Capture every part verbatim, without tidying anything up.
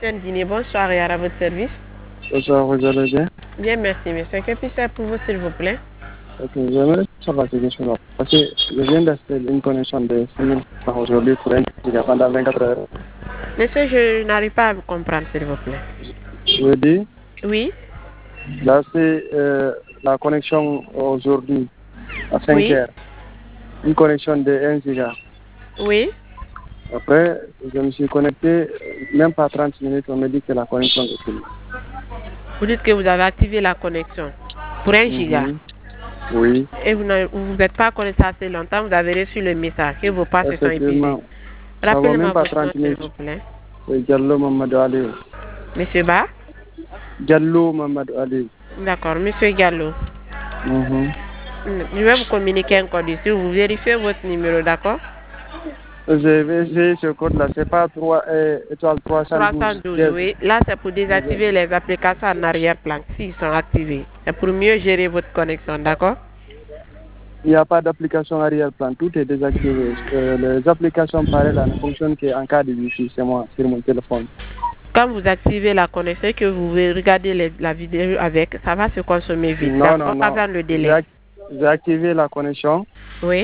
Guinée, bonsoir et à votre service. Bonsoir, vous allez bien? Bien, merci, monsieur. Que puis-je faire pour vous, s'il vous plaît? Ok, j'aimerais savoir quelque chose. Parce que je viens d'acheter une connexion de six mille francs aujourd'hui pour un giga pendant vingt-quatre heures. Monsieur, je n'arrive pas à vous comprendre, s'il vous plaît. Je dis, Oui? là, c'est euh, la connexion aujourd'hui à cinq Oui? heures. Une connexion de un giga. Oui? Après, je me suis connecté, même pas trente minutes, on me dit que la connexion est finie. Vous dites que vous avez activé la connexion pour un giga. Mhm. Oui, Et vous n'avez- vous n'êtes pas connecté assez longtemps, vous avez reçu le message que vos passes se sont épuisées. effectivement. Ça va Rappelez-moi même pas votre nom, trente s'il minutes. vous plaît. C'est Diallo Mamadou Ali. Monsieur Ba? Diallo Mamadou Ali. D'accord, monsieur Gallo. Mhm. Je vais vous communiquer un code ici. Vous vérifiez votre numéro, d'accord? J'ai essayé ce code-là, c'est pas trois, euh, étoile trois cent douze. trois cent douze, oui. Là, c'est pour désactiver les applications en arrière-plan, s'ils sont activés. C'est pour mieux gérer votre connexion, d'accord? Il n'y a pas d'application arrière-plan, tout est désactivé. Euh, les applications pareilles là ne fonctionnent qu'en cas de wifi, c'est moi, sur mon téléphone. Quand vous activez la connexion et que vous regardez les- la vidéo avec, ça va se consommer vite, Non, non, d'accord? non. Avant le J'ai délai. ac- j'ai activé la connexion Oui?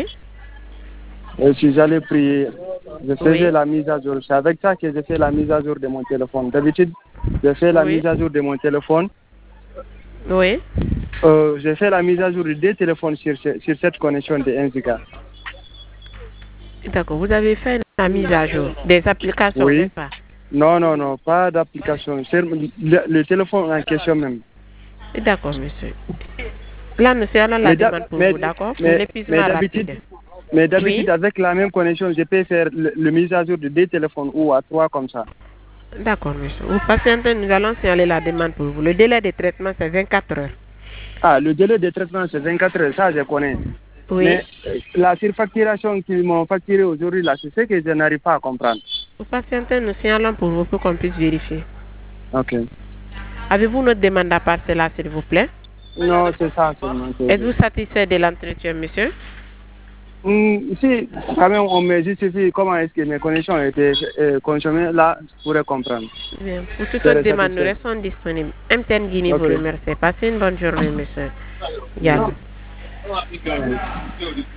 et si j'allais prier, je faisais Oui? la mise à jour. C'est avec ça que j'ai fait la mise à jour de mon téléphone. D'habitude, je fais la Oui? mise à jour de mon téléphone. Oui? Euh, j'ai fait la mise à jour de deux téléphones sur, ce- sur cette connexion de un giga. D'accord. Vous avez fait la mise à jour des applications, Oui. n'est-ce pas? Non, non, non, pas d'application. C'est le, le téléphone en question même. D'accord, monsieur. Là, monsieur, allons la Mais d'hab- demande pour mais- vous, d'accord? Pour mais- mais l'épuisement d'habitude, rapide. mais d'habitude, Oui? avec la même connexion, je peux faire le, le mise à jour de deux téléphones ou à trois comme ça. D'accord, monsieur. Vous patientez, nous allons signaler la demande pour vous. Le délai de traitement, c'est vingt-quatre heures. Ah, le délai de traitement, c'est vingt-quatre heures, ça je connais. Oui? Mais euh, la surfacturation qu'ils m'ont facturée aujourd'hui, là, c'est ce que je n'arrive pas à comprendre. Vous patientez, nous signalons pour vous pour qu'on puisse vérifier. Ok. Avez-vous notre demande à part cela, s'il vous plaît? Non, c'est ça seulement. que- Êtes-vous satisfait de l'entretien, monsieur? Hmm, si, quand même, on me justifie comment est-ce que mes connexions ont été euh, consommées, là, je pourrais comprendre. Bien. Pour toute Je autre serais demande, nous satisfait. restons disponibles. M T N Guinée vous Ok. remercie. Passez une bonne journée, monsieur. Yann.